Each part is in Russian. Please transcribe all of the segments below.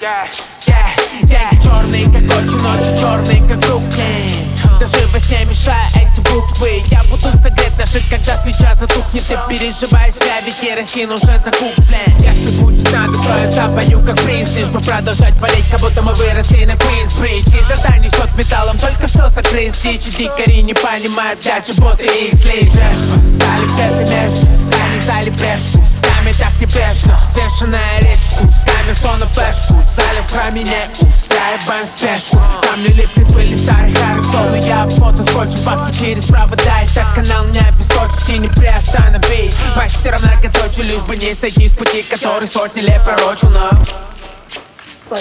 Деньги черные, как очень ночи, черные, как Бруклин. Даже во сне мешая эти буквы. Я буду согрет, даже когда свеча затухнет. Ты переживаешь, ведь керосин уже закуплен. Если будет надо, то я запою как приз. Лишь бы продолжать болеть, как будто мы выросли на Квинсбридж. Изо рта несет металлом, только что закрылись дичи. Дикари не понимают, для чего ты их слишь. Стали где-то между, стали зали брешь. Кусками так небрежно, свешенная речь с кусками, что на флешку. Зали в храме не устраиваем спешку. Камни липнет пыли старых аэросол, но я обмотан скотчем, бабки через провода. И так канал не обесточить и не приостанови. Мастером многоточие, лишь бы не сойти с пути, который сотни лет пророчил, но Твои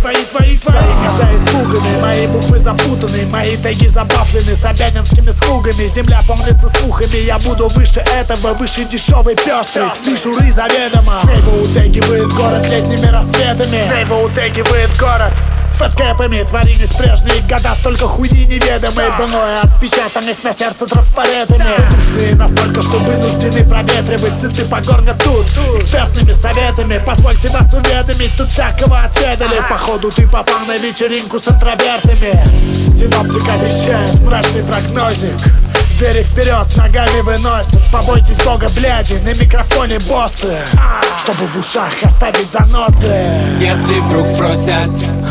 глаза испуганы, мои буквы запутаны, мои теги забафлены собянинскими слугами. Земля полнится слухами, я буду выше этого, выше дешевой пестрый. Мишуры заведомо, Нейва утягивает город летними рассветами. Нейва утягивает город фэткэпами. Творились прежние года, столько хуйни неведомой. Бной отпечатанность на сердце трафаретами. Душные настолько, что вынуждены проветривать сыты по горно тут экспертными советами. Позвольте вас уведомить, тут всякого отведали. Походу ты попал на вечеринку с интровертами. Синоптик обещает мрачный прогнозик. Двери вперед ногами выносят. Побойтесь бога, бляди, на микрофоне боссы, чтобы в ушах оставить занозы. Если вдруг спросят,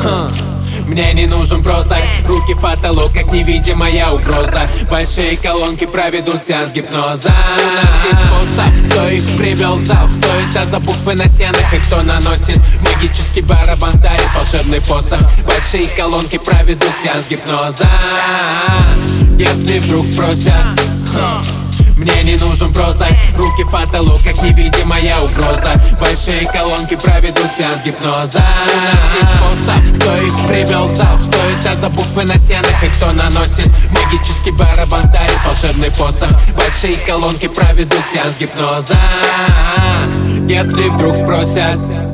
мне не нужен прозак. Руки в потолок, как невидимая угроза. Большие колонки проведут сеанс гипноза. У нас есть способ, кто их привел в зал. Что это за буквы на стенах и кто наносит магический барабан, дарит волшебный посох. Большие колонки проведут сеанс гипноза. Если вдруг спросят, мне не нужен прозак. Руки в потолок, как невидимая угроза. Большие колонки проведут сеанс гипноза. У нас есть способ, кто их привел в зал. Что это за буквы на стенах и кто наносит магический барабан, дарит волшебный посох. Большие колонки проведут сеанс гипноза. Если вдруг спросят,